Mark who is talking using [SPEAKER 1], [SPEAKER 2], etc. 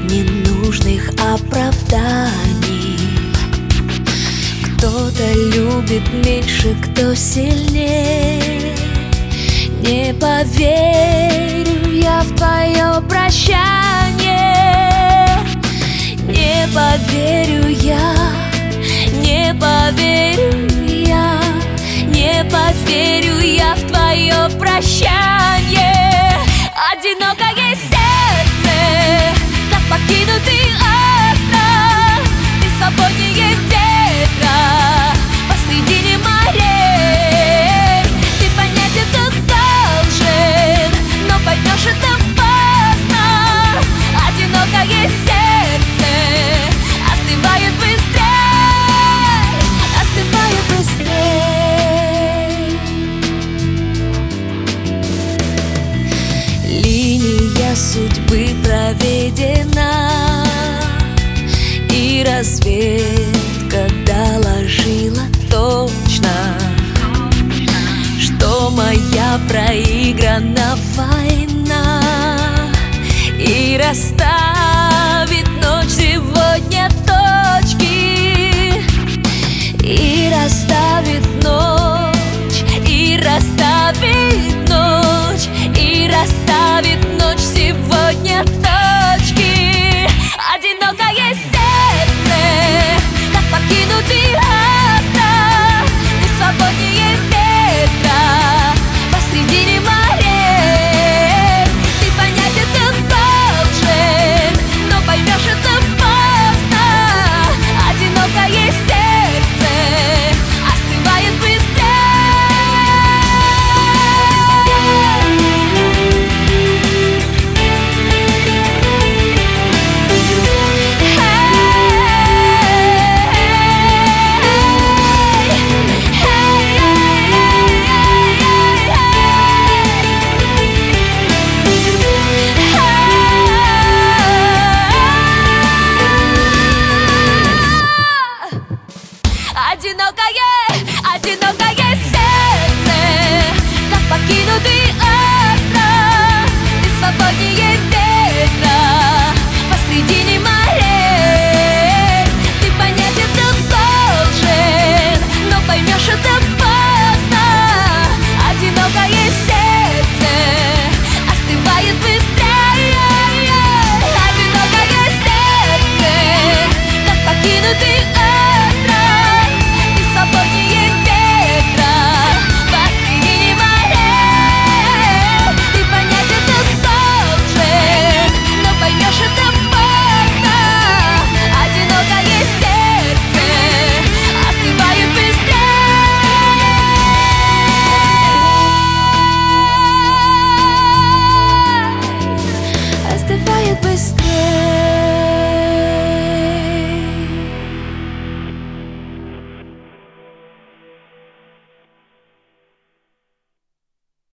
[SPEAKER 1] ненужных оправданий. Кто-то любит меньше, кто сильнее. Не поверю я в твое прощание. Не поверю я, не поверю я, не поверю я в твое прощание. Одинокое сердце, как покинутый остров, ты свободнее ветра посредине морей. Ты понятен, кто должен, но поймешь это поздно. Одинокое сердце остывает быстрей, остывает быстрей. Линия судьбы проведена, и разведка доложила точно, что моя проиграна война и рассталась